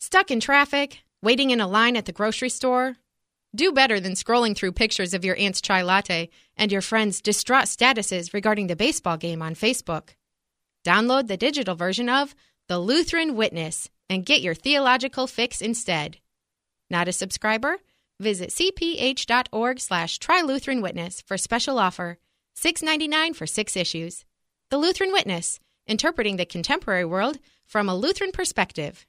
Stuck in traffic? Waiting in a line at the grocery store? Do better than scrolling through pictures of your aunt's chai latte and your friends' distraught statuses regarding the baseball game on Facebook. Download the digital version of The Lutheran Witness and get your theological fix instead. Not a subscriber? Visit cph.org/trylutheranwitness for special offer, $6.99 for 6 issues. The Lutheran Witness, interpreting the contemporary world from a Lutheran perspective.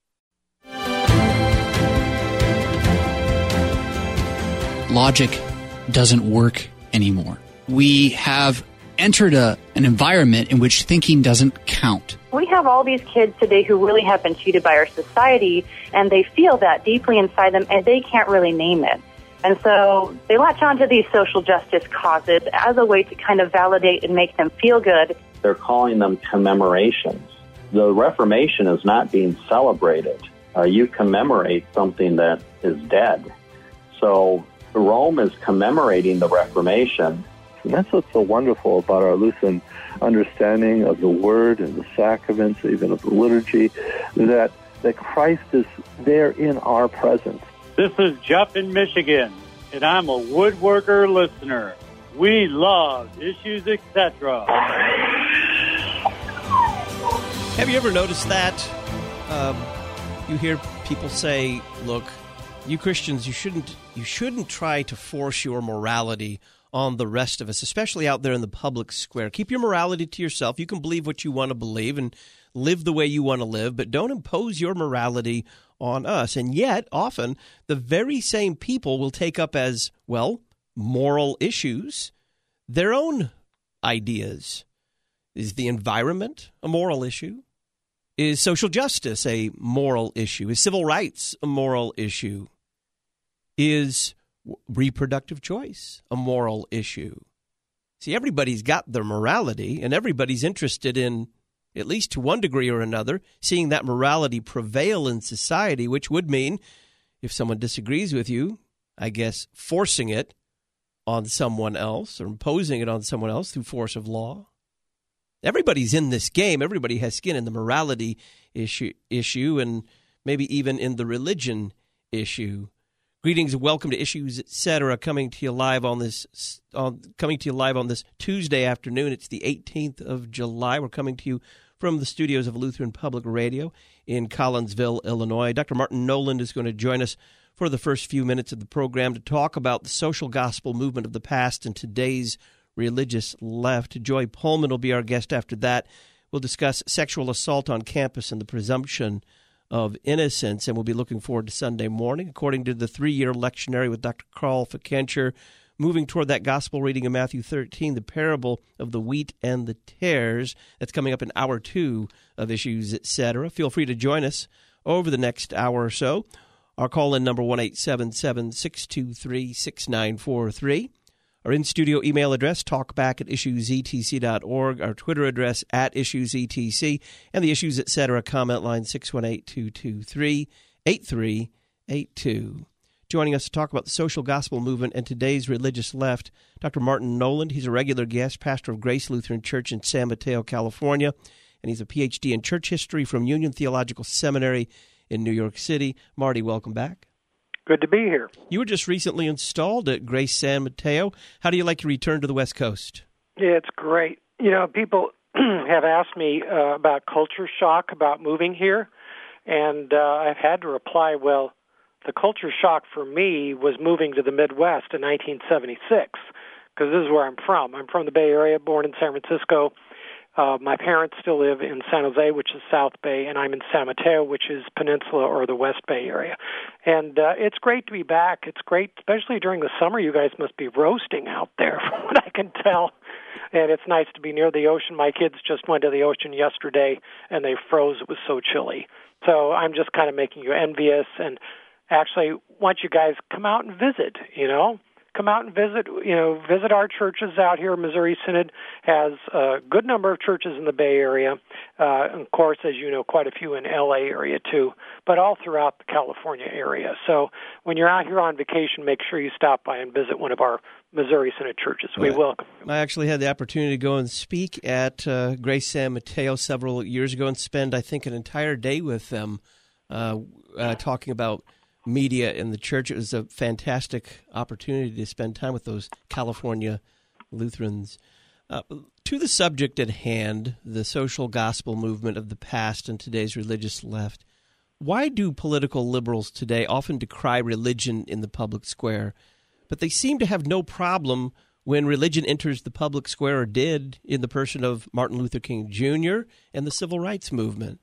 Logic doesn't work anymore. We have entered an environment in which thinking doesn't count. We have all these kids today who really have been cheated by our society, and they feel that deeply inside them, and they can't really name it. And so they latch onto these social justice causes as a way to kind of validate and make them feel good. They're calling them commemorations. The Reformation is not being celebrated. You commemorate something that is dead. So Rome is commemorating the Reformation. And that's what's so wonderful about our Lutheran understanding of the Word and the sacraments, even of the liturgy, that Christ is there in our presence. This is Jeff in Michigan, and I'm a woodworker listener. We love Issues, Etc. Have you ever noticed that? You hear people say, look, you Christians, you shouldn't try to force your morality on the rest of us, especially out there in the public square. Keep your morality to yourself. You can believe what you want to believe and live the way you want to live, but don't impose your morality on us. And yet, often, the very same people will take up as, well, moral issues, their own ideas. Is the environment a moral issue? Is social justice a moral issue? Is civil rights a moral issue? Is reproductive choice a moral issue? See, everybody's got their morality, and everybody's interested in, at least to one degree or another, seeing that morality prevail in society, which would mean, if someone disagrees with you, I guess forcing it on someone else or imposing it on someone else through force of law. Everybody's in this game. Everybody has skin in the morality issue and maybe even in the religion issue. Greetings and welcome to Issues, Etc. Coming to you live on this Tuesday afternoon. It's the 18th of July. We're coming to you from the studios of Lutheran Public Radio in Collinsville, Illinois. Dr. Martin Noland is going to join us for the first few minutes of the program to talk about the social gospel movement of the past and today's religious left. Joy Pullman will be our guest after that. We'll discuss sexual assault on campus and the presumption of innocence, and we'll be looking forward to Sunday morning, according to the 3-year lectionary with Dr. Carl Fickencher, moving toward that gospel reading in Matthew 13, the parable of the wheat and the tares. That's coming up in hour 2 of Issues, Etc. Feel free to join us over the next hour or so. Our call-in number 1-877-623-6943. Our in-studio email address, talkback@issuesetc.org. Our Twitter address, @issuesetc. And the Issues, Etc. comment line, 618-223-8382. Joining us to talk about the social gospel movement and today's religious left, Dr. Martin Noland. He's a regular guest, pastor of Grace Lutheran Church in San Mateo, California. And he's a Ph.D. in church history from Union Theological Seminary in New York City. Marty, welcome back. Good to be here. You were just recently installed at Grace San Mateo. How do you like your return to the West Coast? Yeah, it's great. You know, people have asked me about culture shock about moving here, and I've had to reply, well, the culture shock for me was moving to the Midwest in 1976, because this is where I'm from. I'm from the Bay Area, born in San Francisco. My parents still live in San Jose, which is South Bay, and I'm in San Mateo, which is Peninsula or the West Bay area. And it's great to be back. It's great, especially during the summer. You guys must be roasting out there, from what I can tell. And it's nice to be near the ocean. My kids just went to the ocean yesterday, and they froze. It was so chilly. So I'm just kind of making you envious, and actually want you guys come out and visit, you know. Come out and visit, visit our churches out here. Missouri Synod has a good number of churches in the Bay Area. And of course, as you know, quite a few in L.A. area too, but all throughout the California area. So when you're out here on vacation, make sure you stop by and visit one of our Missouri Synod churches. We welcome you. I actually had the opportunity to go and speak at Grace San Mateo several years ago and spend, I think, an entire day with them talking about media in the church. It was a fantastic opportunity to spend time with those California Lutherans. To the subject at hand, the social gospel movement of the past and today's religious left, why do political liberals today often decry religion in the public square, but they seem to have no problem when religion enters the public square, or did, in the person of Martin Luther King Jr. and the civil rights movement?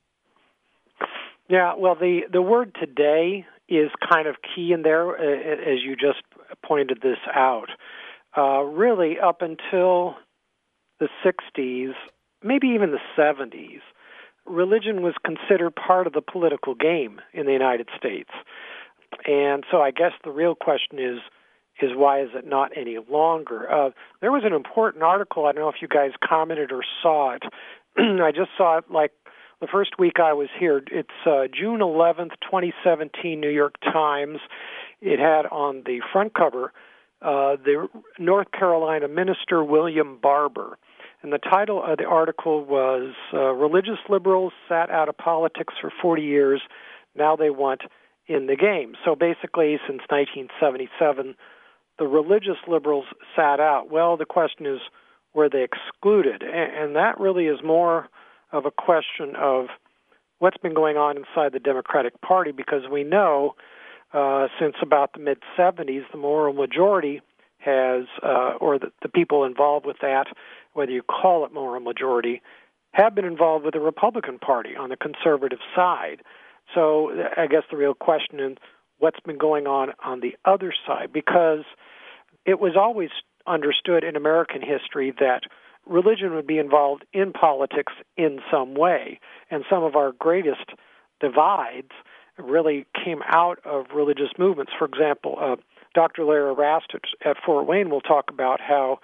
Yeah, well, the word today is kind of key in there, as you just pointed this out. Really, up until the 60s, maybe even the 70s, religion was considered part of the political game in the United States. And so I guess the real question is why is it not any longer? There was an important article, I don't know if you guys commented or saw it. I just saw it like the first week I was here. It's June 11th, 2017, New York Times. It had on the front cover the North Carolina minister William Barber. And the title of the article was, Religious Liberals Sat Out of Politics for 40 Years, Now They Want in the Game. So basically, since 1977, the religious liberals sat out. Well, the question is, were they excluded? And that really is more of a question of what's been going on inside the Democratic Party, because we know since about the mid-'70s, the moral majority has, or the people involved with that, whether you call it moral majority, have been involved with the Republican Party on the conservative side. So I guess the real question is what's been going on the other side, because it was always understood in American history that religion would be involved in politics in some way, and some of our greatest divides really came out of religious movements. For example, Dr. Lara Rastich at Fort Wayne will talk about how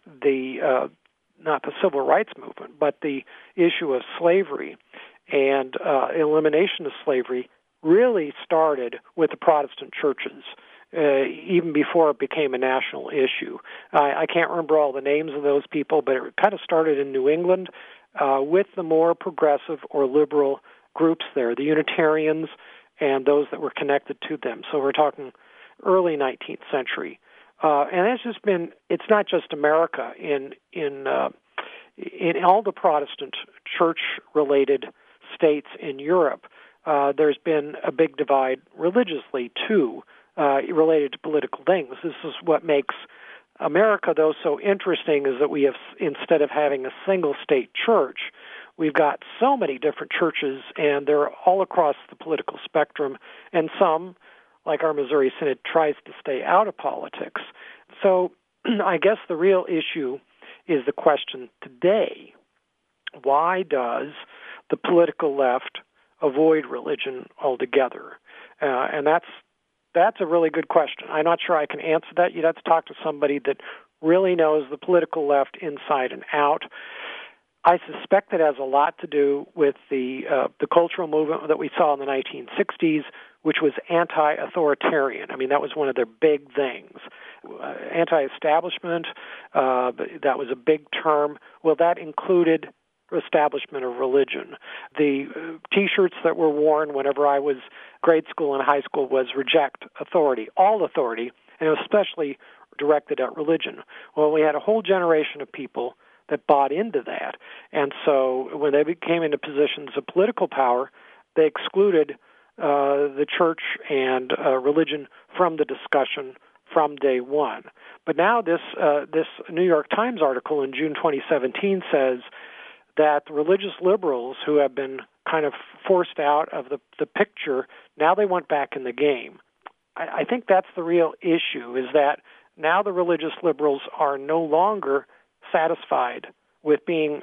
not the civil rights movement, but the issue of slavery and elimination of slavery really started with the Protestant churches, even before it became a national issue. I can't remember all the names of those people, but it kind of started in New England with the more progressive or liberal groups there, the Unitarians and those that were connected to them. So we're talking early 19th century. And it's just been, it's not just America. In all the Protestant church-related states in Europe, there's been a big divide religiously, too, related to political things. This is what makes America, though, so interesting, is that we have, instead of having a single state church, we've got so many different churches, and they're all across the political spectrum, and some, like our Missouri Synod, tries to stay out of politics. So I guess the real issue is the question today, why does the political left avoid religion altogether? And that's a really good question. I'm not sure I can answer that. You'd have to talk to somebody that really knows the political left inside and out. I suspect it has a lot to do with the cultural movement that we saw in the 1960s, which was anti-authoritarian. I mean, that was one of their big things. Anti-establishment, that was a big term. Well, that included establishment of religion. The T-shirts that were worn whenever I was grade school and high school was reject authority, all authority, and it was especially directed at religion. Well, we had a whole generation of people that bought into that. And so when they came into positions of political power, they excluded the church and religion from the discussion from day one. But now this New York Times article in June 2017 says that the religious liberals who have been kind of forced out of the picture, now they want back in the game. I think that's the real issue, is that now the religious liberals are no longer satisfied with being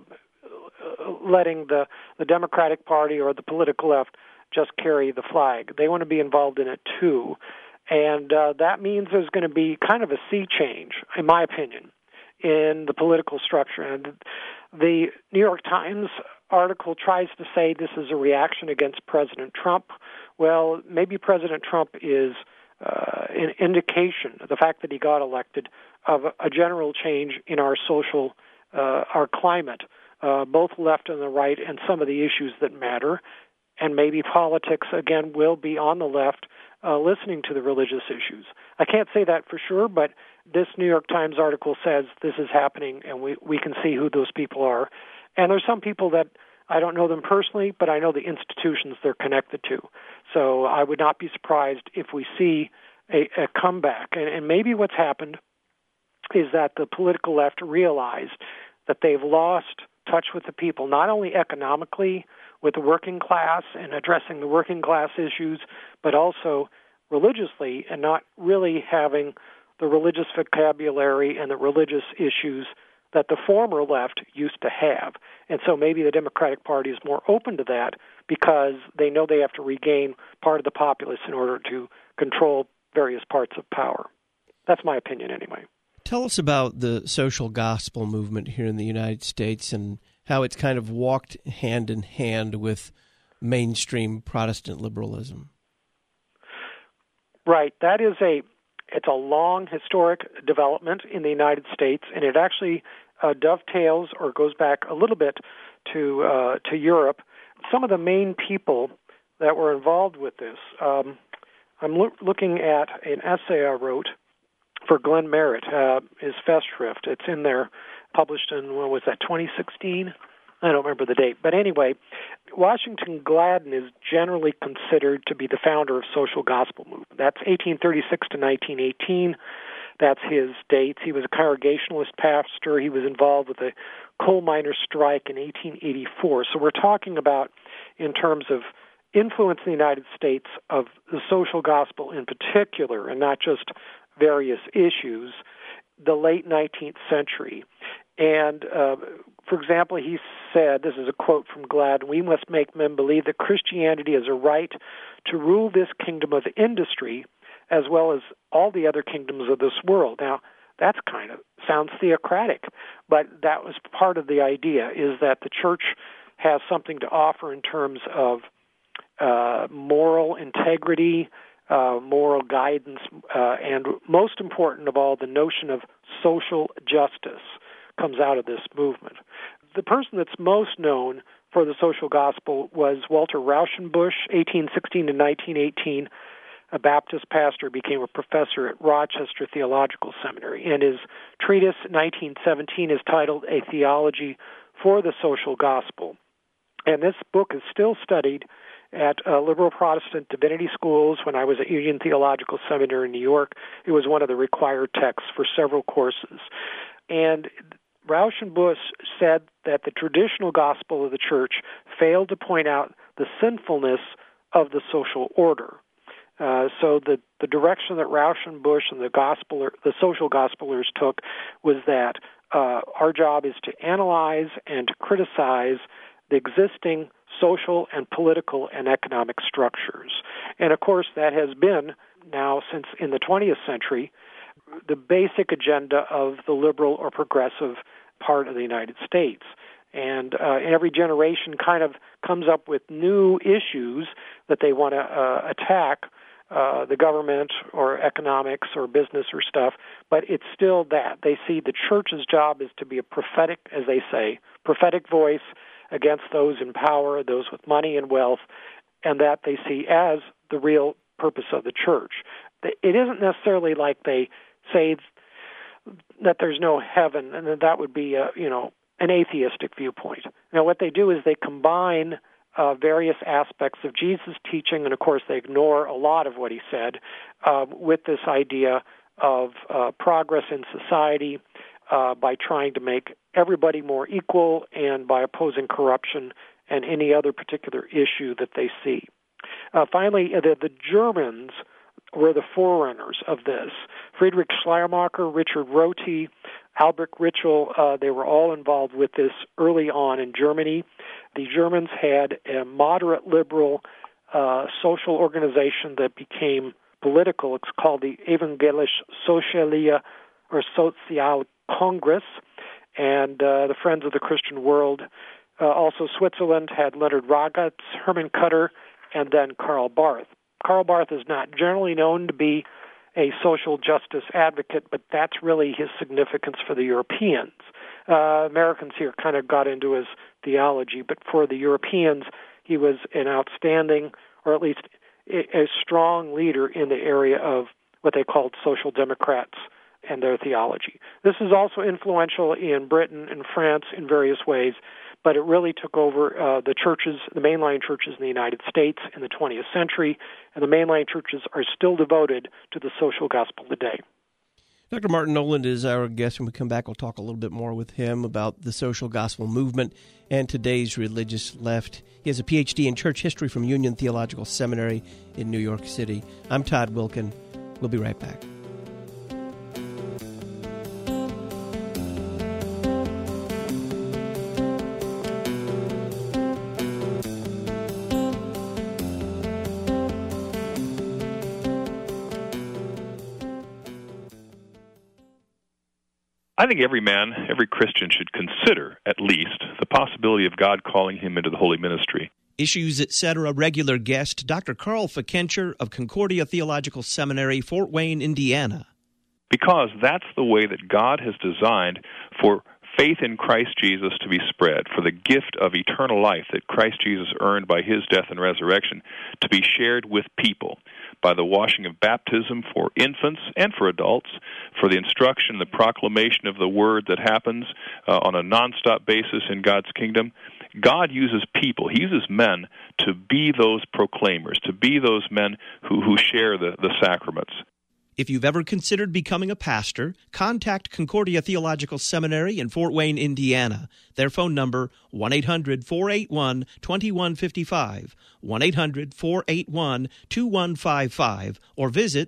letting the Democratic Party or the political left just carry the flag. They want to be involved in it too. And that means there's going to be kind of a sea change, in my opinion, in the political structure. And the New York Times article tries to say this is a reaction against President Trump. Well, maybe President Trump is an indication, the fact that he got elected, of a general change in our social, our climate, both left and the right, and some of the issues that matter. and maybe politics, again, will be on the left listening to the religious issues. I can't say that for sure, but this New York Times article says this is happening, and we can see who those people are. And there's some people that I don't know them personally, but I know the institutions they're connected to. So I would not be surprised if we see a comeback. And maybe what's happened is that the political left realized that they've lost touch with the people, not only economically with the working class and addressing the working class issues, but also religiously and not really having the religious vocabulary and the religious issues that the former left used to have. And so maybe the Democratic Party is more open to that because they know they have to regain part of the populace in order to control various parts of power. That's my opinion anyway. Tell us about the social gospel movement here in the United States and how it's kind of walked hand in hand with mainstream Protestant liberalism. Right. It's a long historic development in the United States, and it actually dovetails or goes back a little bit to Europe. Some of the main people that were involved with this, I'm looking at an essay I wrote for Glenn Merritt, his Festschrift. It's in there, published in, 2016? I don't remember the date. But anyway, Washington Gladden is generally considered to be the founder of social gospel movement. That's 1836 to 1918. That's his dates. He was a Congregationalist pastor. He was involved with the coal miners' strike in 1884. So we're talking about, in terms of influence in the United States, of the social gospel in particular, and not just various issues, the late 19th century. And, for example, he said, this is a quote from Gladden, "We must make men believe that Christianity has a right to rule this kingdom of industry as well as all the other kingdoms of this world." Now, that's kind of sounds theocratic, but that was part of the idea, is that the church has something to offer in terms of moral integrity, moral guidance, and most important of all, the notion of social justice comes out of this movement. The person that's most known for the social gospel was Walter Rauschenbusch, 1816 to 1918, a Baptist pastor, became a professor at Rochester Theological Seminary. And his treatise, 1917, is titled A Theology for the Social Gospel. And this book is still studied at liberal Protestant divinity schools. When I was at Union Theological Seminary in New York, it was one of the required texts for several courses. And Rauschenbusch said that the traditional gospel of the church failed to point out the sinfulness of the social order. So the direction that Rauschenbusch and the social gospelers took was that our job is to analyze and to criticize the existing social and political and economic structures. And of course, that has been now since in the 20th century the basic agenda of the liberal or progressive part of the United States. And every generation kind of comes up with new issues that they want to attack, the government or economics or business or stuff, but it's still that. They see the church's job is to be a prophetic, as they say, prophetic voice against those in power, those with money and wealth, and that they see as the real purpose of the church. It isn't necessarily like they say that there's no heaven, and that would be an atheistic viewpoint. Now, what they do is they combine various aspects of Jesus' teaching, and of course they ignore a lot of what he said, with this idea of progress in society by trying to make everybody more equal and by opposing corruption and any other particular issue that they see. Finally, the Germans were the forerunners of this. Friedrich Schleiermacher, Richard Rorty, Albert Ritschl, they were all involved with this early on in Germany. The Germans had a moderate liberal social organization that became political. It's called the Evangelische Soziale or Sozial Congress, and the Friends of the Christian World. Also, Switzerland had Leonard Ragatz, Herman Cutter, and then Karl Barth. Karl Barth is not generally known to be a social justice advocate, but that's really his significance for the Europeans. Americans here kind of got into his theology, but for the Europeans, he was an outstanding, or at least a strong leader in the area of what they called social democrats and their theology. This is also influential in Britain and France in various ways, but it really took over the churches, the mainline churches in the United States in the 20th century, and the mainline churches are still devoted to the social gospel today. Dr. Martin Noland is our guest. When we come back, we'll talk a little bit more with him about the social gospel movement and today's religious left. He has a Ph.D. in church history from Union Theological Seminary in New York City. I'm Todd Wilken. We'll be right back. I think every man, every Christian should consider, at least, the possibility of God calling him into the holy ministry. Issues, Etc. regular guest, Dr. Carl Fickenscher of Concordia Theological Seminary, Fort Wayne, Indiana. Because that's the way that God has designed for faith in Christ Jesus to be spread, for the gift of eternal life that Christ Jesus earned by his death and resurrection to be shared with people by the washing of baptism for infants and for adults, for the instruction, the proclamation of the word that happens on a nonstop basis in God's kingdom. God uses people, he uses men to be those proclaimers, to be those men who share the sacraments. If you've ever considered becoming a pastor, contact Concordia Theological Seminary in Fort Wayne, Indiana. Their phone number, 1-800-481-2155, 1-800-481-2155, or visit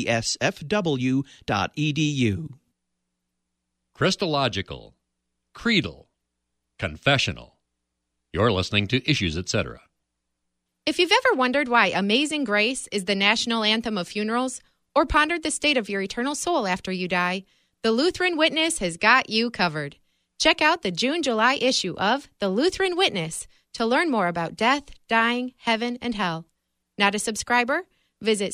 ctsfw.edu. Christological, creedal, confessional. You're listening to Issues, Etc. If you've ever wondered why Amazing Grace is the national anthem of funerals, or pondered the state of your eternal soul after you die, the Lutheran Witness has got you covered. Check out the June-July issue of The Lutheran Witness to learn more about death, dying, heaven, and hell. Not a subscriber? Visit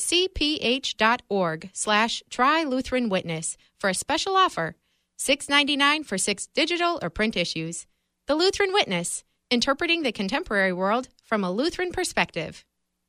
cph.org/try-Lutheran-Witness for a special offer, $6.99 for 6 digital or print issues. The Lutheran Witness, interpreting the contemporary world from a Lutheran perspective.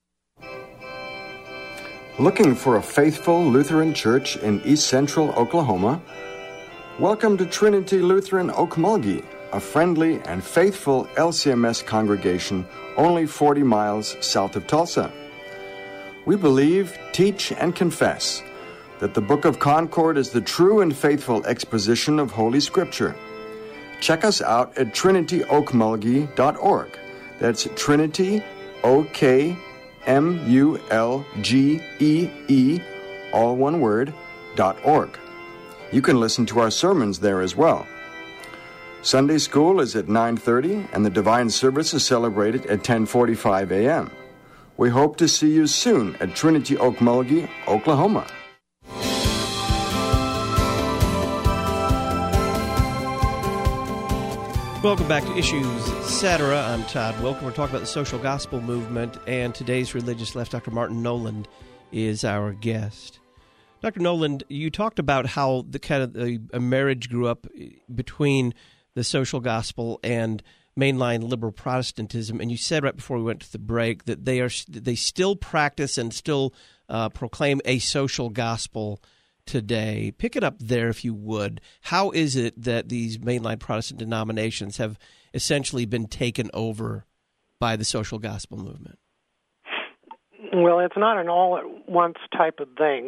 Looking for a faithful Lutheran church in East Central Oklahoma? Welcome to Trinity Lutheran Okmulgee, a friendly and faithful LCMS congregation only 40 miles south of Tulsa. We believe, teach, and confess that the Book of Concord is the true and faithful exposition of Holy Scripture. Check us out at trinityokmulgee.org. That's Trinity, O-K MULGEE, all one word, .org. You can listen to our sermons there as well. Sunday school is at 9:30 and the divine service is celebrated at 10:45 a.m. We hope to see you soon at Trinity Okmulgee, Oklahoma. Welcome back to Issues, Etc. I'm Todd Wilken. We're talking about the social gospel movement, and today's religious left, Dr. Martin Noland, is our guest. Dr. Noland, you talked about how a marriage grew up between the social gospel and mainline liberal Protestantism, and you said right before we went to the break that they still practice and still proclaim a social gospel today. Pick it up there, if you would. How is it that these mainline Protestant denominations have essentially been taken over by the social gospel movement? Well, it's not an all-at-once type of thing.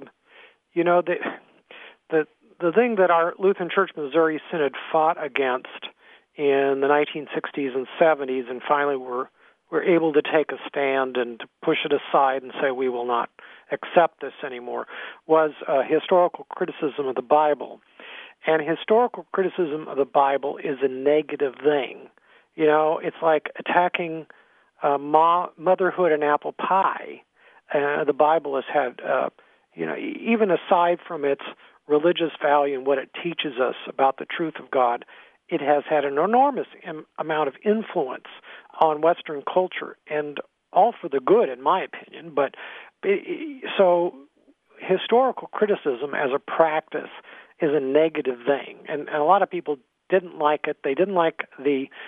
The thing that our Lutheran Church Missouri Synod fought against in the 1960s and 70s, and finally were able to take a stand and to push it aside and say we will not accept this anymore, was historical criticism of the Bible. And historical criticism of the Bible is a negative thing. You know, it's like attacking motherhood and apple pie. The Bible has had, even aside from its religious value and what it teaches us about the truth of God, it has had an enormous amount of influence on Western culture, and all for the good, in my opinion. But so historical criticism as a practice is a negative thing, and a lot of people didn't like it. They didn't like the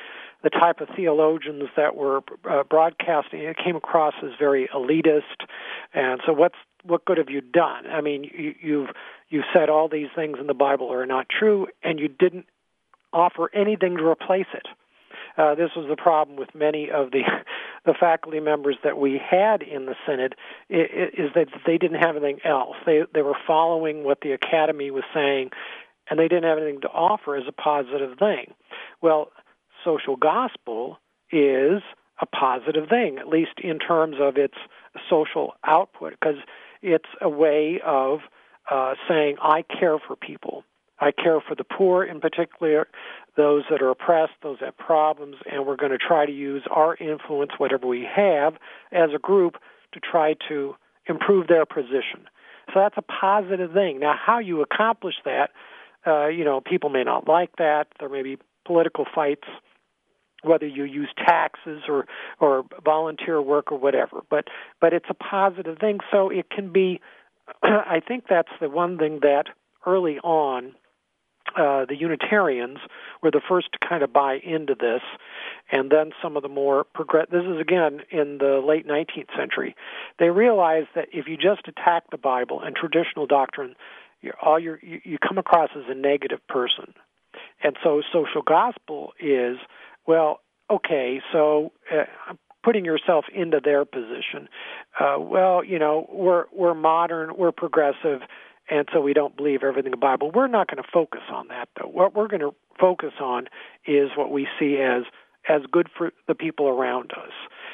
the type of theologians that were broadcasting, it came across as very elitist. And so what good have you done? I mean, you've said all these things in the Bible are not true, and you didn't offer anything to replace it. This was the problem with many of the faculty members that we had in the Synod, is that they didn't have anything else. They were following what the Academy was saying, and they didn't have anything to offer as a positive thing. Well, social gospel is a positive thing, at least in terms of its social output, because it's a way of saying, I care for people. I care for the poor in particular, those that are oppressed, those that have problems, and we're going to try to use our influence, whatever we have, as a group to try to improve their position. So that's a positive thing. Now, how you accomplish that, people may not like that. There may be political fights, whether you use taxes or volunteer work or whatever. But it's a positive thing. So it can be, I think that's the one thing that early on, the Unitarians were the first to kind of buy into this, and then some of the more this is again in the late 19th century. They realized that if you just attack the Bible and traditional doctrine, you come across as a negative person. And so social gospel is, well, okay, so putting yourself into their position. We're modern, we're progressive, and so we don't believe everything in the Bible. We're not going to focus on that, though. What we're going to focus on is what we see as good for the people around us.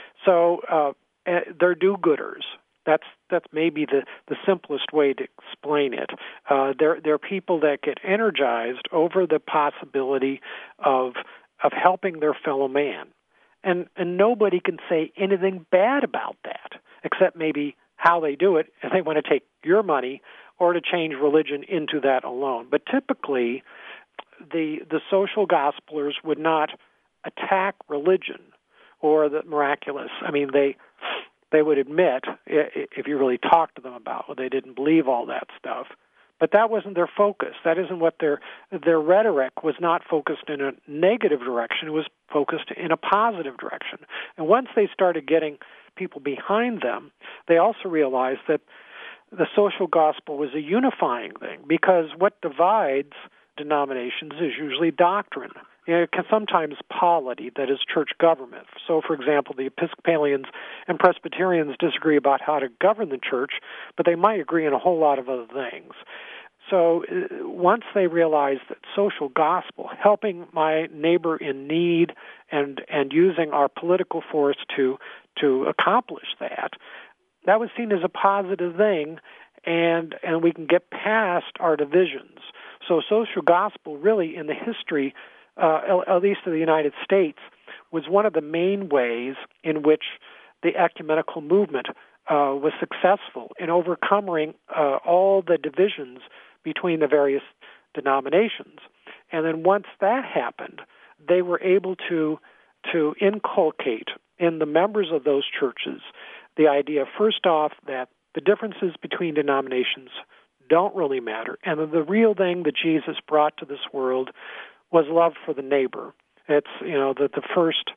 So they're do-gooders. That's maybe the simplest way to explain it. They're people that get energized over the possibility of helping their fellow man. And nobody can say anything bad about that, except maybe how they do it, and they want to take your money or to change religion into that alone. But typically, the social gospelers would not attack religion or the miraculous. I mean, they would admit, if you really talk to them about it, they didn't believe all that stuff. But that wasn't their focus. That isn't what their rhetoric was not focused in a negative direction. It was focused in a positive direction. And once they started getting people behind them, they also realized that the social gospel was a unifying thing, because what divides denominations is usually doctrine. It can sometimes polity, that is church government. So, for example, the Episcopalians and Presbyterians disagree about how to govern the church, but they might agree on a whole lot of other things. So once they realized that social gospel, helping my neighbor in need and using our political force to accomplish that was seen as a positive thing, and we can get past our divisions. So social gospel really in the history, at least of the United States, was one of the main ways in which the ecumenical movement was successful in overcoming all the divisions between the various denominations. And then once that happened, they were able to inculcate in the members of those churches the idea, first off, that the differences between denominations don't really matter, and that the real thing that Jesus brought to this world was love for the neighbor. It's, that the first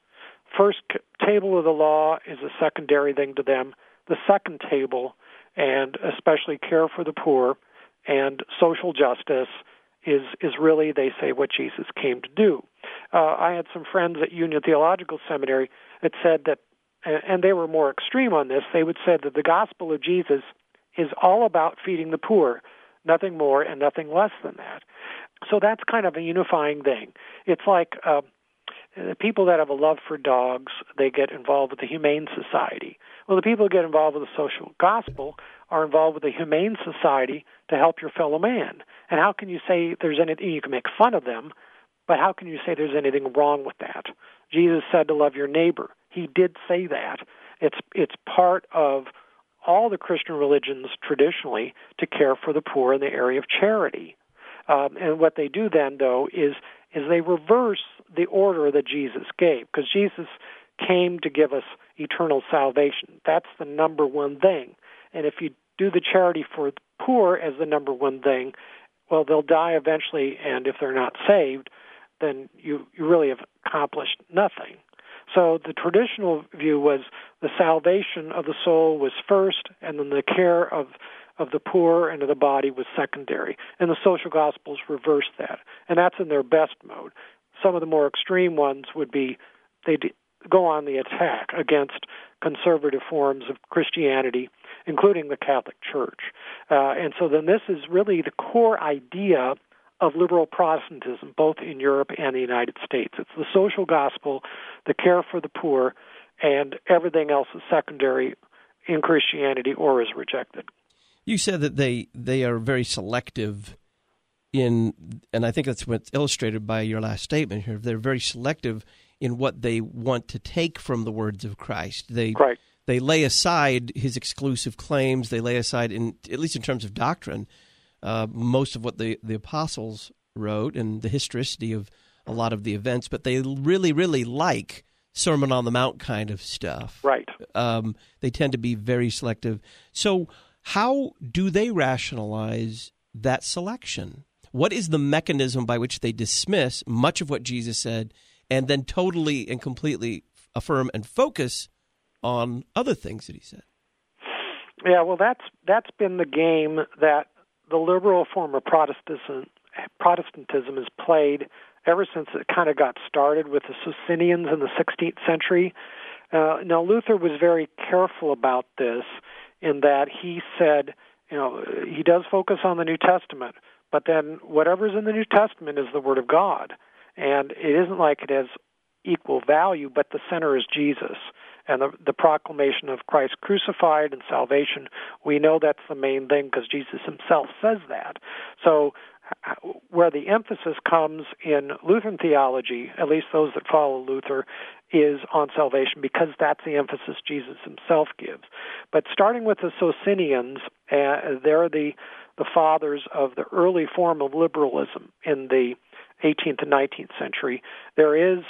table of the law is a secondary thing to them. The second table, and especially care for the poor and social justice, is really, they say, what Jesus came to do. I had some friends at Union Theological Seminary that said that, and they were more extreme on this, they would say that the gospel of Jesus is all about feeding the poor, nothing more and nothing less than that. So that's kind of a unifying thing. It's like the people that have a love for dogs, they get involved with the Humane Society. Well, the people who get involved with the social gospel are involved with the Humane Society to help your fellow man. And how can you say there's anything, you can make fun of them, but how can you say there's anything wrong with that? Jesus said to love your neighbor. He did say that. It's part of all the Christian religions traditionally to care for the poor in the area of charity. And what they do then, though, is they reverse the order that Jesus gave, because Jesus came to give us eternal salvation. That's the number one thing. And if you do the charity for the poor as the number one thing, well, they'll die eventually, and if they're not saved, then you really have accomplished nothing. So the traditional view was the salvation of the soul was first, and then the care of the poor and of the body was secondary. And the social gospels reverse that, and that's in their best mode. Some of the more extreme ones would be they'd go on the attack against conservative forms of Christianity, including the Catholic Church. And so then this is really the core idea of liberal Protestantism, both in Europe and the United States. It's the social gospel, the care for the poor, and everything else is secondary in Christianity or is rejected. You said that they are very selective in, and I think that's what's illustrated by your last statement here. They're very selective in what they want to take from the words of Christ. They lay aside his exclusive claims. They lay aside, at least in terms of doctrine, most of what the apostles wrote and the historicity of a lot of the events, but they really, really like Sermon on the Mount kind of stuff. Right. They tend to be very selective. So how do they rationalize that selection? What is the mechanism by which they dismiss much of what Jesus said and then totally and completely affirm and focus on other things that he said? Yeah, well, that's been the game that the liberal form of Protestantism has played ever since it kind of got started with the Socinians in the 16th century. Now, Luther was very careful about this in that he said, he does focus on the New Testament, but then whatever's in the New Testament is the Word of God. And it isn't like it has equal value, but the center is Jesus. And the proclamation of Christ crucified and salvation, we know that's the main thing because Jesus himself says that. So where the emphasis comes in Lutheran theology, at least those that follow Luther, is on salvation because that's the emphasis Jesus himself gives. But starting with the Socinians, they're the fathers of the early form of liberalism in the 18th and 19th century. There's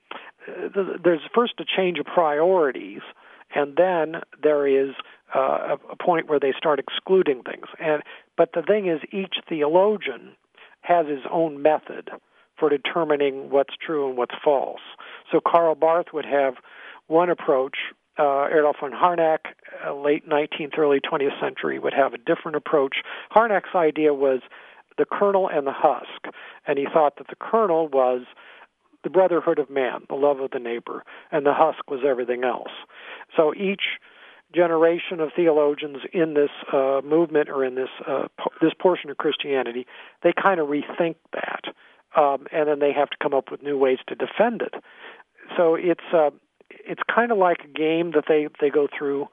first a change of priorities, and then there is a point where they start excluding things. But the thing is, each theologian has his own method for determining what's true and what's false. So Karl Barth would have one approach. Erdolf von Harnack, late 19th, early 20th century, would have a different approach. Harnack's idea was the kernel and the husk, and he thought that the kernel was the brotherhood of man, the love of the neighbor, and the husk was everything else. So each generation of theologians in this movement or in this portion of Christianity, they kind of rethink that, and then they have to come up with new ways to defend it. So it's kind of like a game that they go through,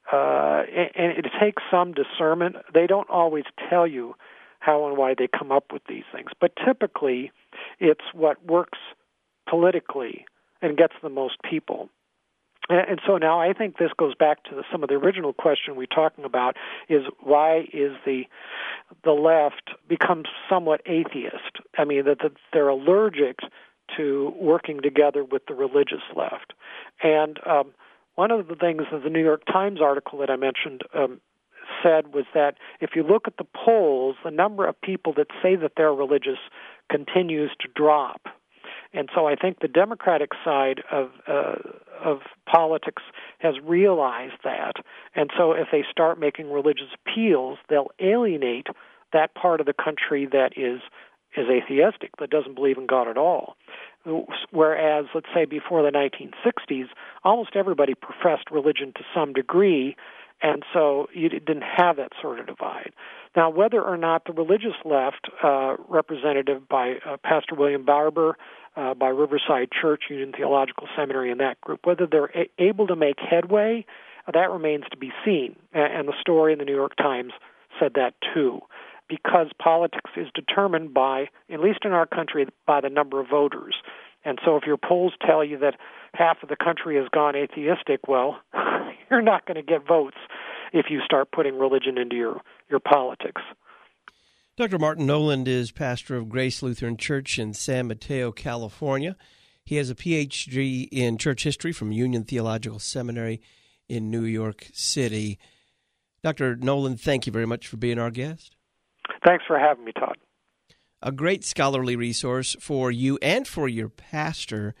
and it takes some discernment. They don't always tell you how and why they come up with these things, but typically it's what works politically and gets the most people. And so now I think this goes back to some of the original question we're talking about, is why is the left becomes somewhat atheist? I mean, that they're allergic to working together with the religious left. And one of the things that the New York Times article that I mentioned said was that if you look at the polls, the number of people that say that they're religious continues to drop. And so I think the Democratic side of politics has realized that. And so if they start making religious appeals, they'll alienate that part of the country that is atheistic, that doesn't believe in God at all. Whereas, let's say, before the 1960s, almost everybody professed religion to some degree, and so you didn't have that sort of divide. Now, whether or not the religious left, represented by Pastor William Barber, by Riverside Church, Union Theological Seminary, and that group, whether they're able to make headway, that remains to be seen. And the story in the New York Times said that too, because politics is determined by, at least in our country, by the number of voters. And so if your polls tell you that half of the country has gone atheistic, well, you're not going to get votes if you start putting religion into your politics. Dr. Martin Noland is pastor of Grace Lutheran Church in San Mateo, California. He has a Ph.D. in church history from Union Theological Seminary in New York City. Dr. Noland, thank you very much for being our guest. Thanks for having me, Todd. A great scholarly resource for you and for your pastor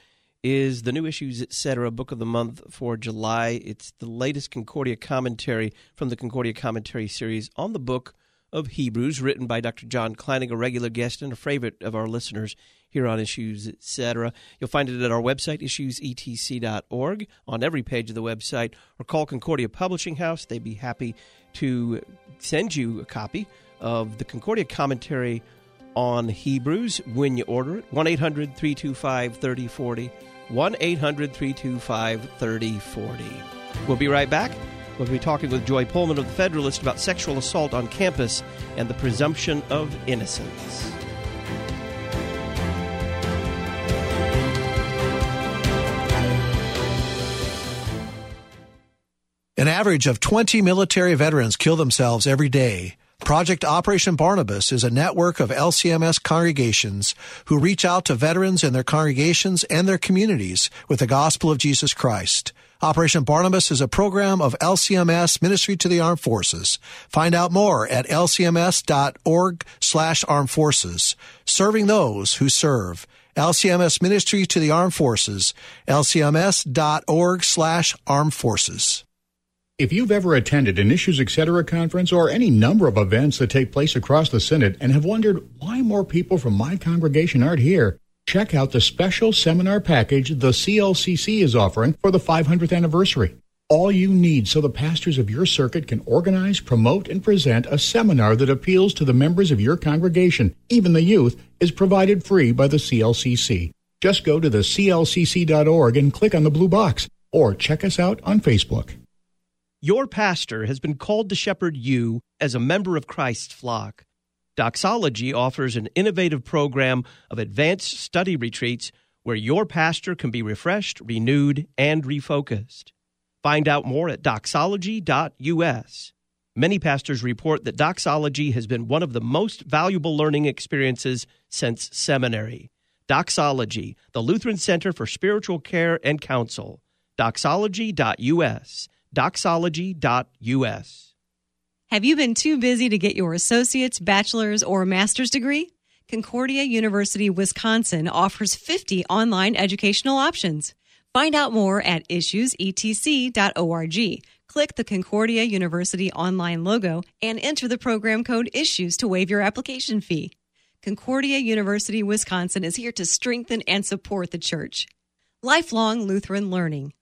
is the New Issues, Etc. Book of the Month for July. It's the latest Concordia commentary from the Concordia Commentary series on the book of Hebrews, written by Dr. John Kleinig, a regular guest and a favorite of our listeners here on Issues, Etc. You'll find it at our website, issuesetc.org, on every page of the website, or call Concordia Publishing House. They'd be happy to send you a copy of the Concordia commentary on Hebrews when you order it. 1-800-325-3040, 1-800-325-3040. We'll be right back. We'll be talking with Joy Pullman of The Federalist about sexual assault on campus and the presumption of innocence. An average of 20 military veterans kill themselves every day. Project Operation Barnabas is a network of LCMS congregations who reach out to veterans in their congregations and their communities with the gospel of Jesus Christ. Operation Barnabas is a program of LCMS Ministry to the Armed Forces. Find out more at lcms.org/armed forces. Serving those who serve. LCMS Ministry to the Armed Forces. lcms.org/armed forces. If you've ever attended an Issues Etc. conference or any number of events that take place across the Synod and have wondered why more people from my congregation aren't here, check out the special seminar package the CLCC is offering for the 500th anniversary. All you need so the pastors of your circuit can organize, promote, and present a seminar that appeals to the members of your congregation, even the youth, is provided free by the CLCC. Just go to the clcc.org and click on the blue box, or check us out on Facebook. Your pastor has been called to shepherd you as a member of Christ's flock. Doxology offers an innovative program of advanced study retreats where your pastor can be refreshed, renewed, and refocused. Find out more at doxology.us. Many pastors report that doxology has been one of the most valuable learning experiences since seminary. Doxology, the Lutheran Center for Spiritual Care and Counsel. Doxology.us. Doxology.us. Have you been too busy to get your associate's, bachelor's, or master's degree? Concordia University, Wisconsin offers 50 online educational options. Find out more at issuesetc.org. Click the Concordia University online logo and enter the program code ISSUES to waive your application fee. Concordia University, Wisconsin is here to strengthen and support the church. Lifelong Lutheran learning.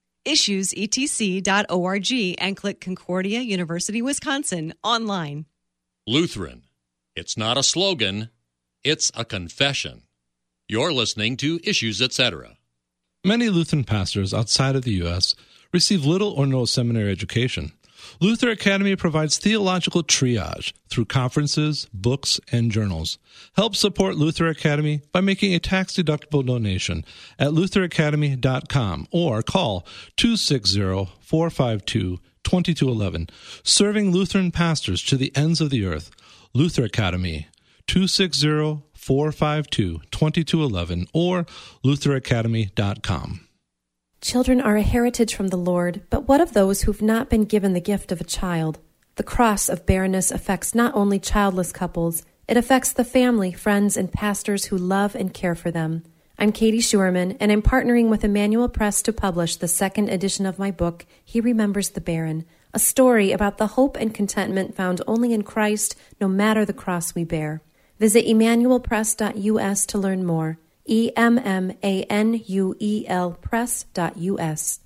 issuesetc.org and click Concordia University, Wisconsin online. Lutheran. It's not a slogan, it's a confession. You're listening to Issues, Etc. Many Lutheran pastors outside of the U.S. receive little or no seminary education. Luther Academy provides theological triage through conferences, books, and journals. Help support Luther Academy by making a tax-deductible donation at lutheracademy.com or call 260-452-2211. Serving Lutheran pastors to the ends of the earth. Luther Academy, 260-452-2211 or lutheracademy.com. Children are a heritage from the Lord, but what of those who've not been given the gift of a child? The cross of barrenness affects not only childless couples, it affects the family, friends, and pastors who love and care for them. I'm Katie Schuerman, and I'm partnering with Emmanuel Press to publish the second edition of my book, He Remembers the Barren, a story about the hope and contentment found only in Christ, no matter the cross we bear. Visit emmanuelpress.us to learn more. EMMANUEL press.us.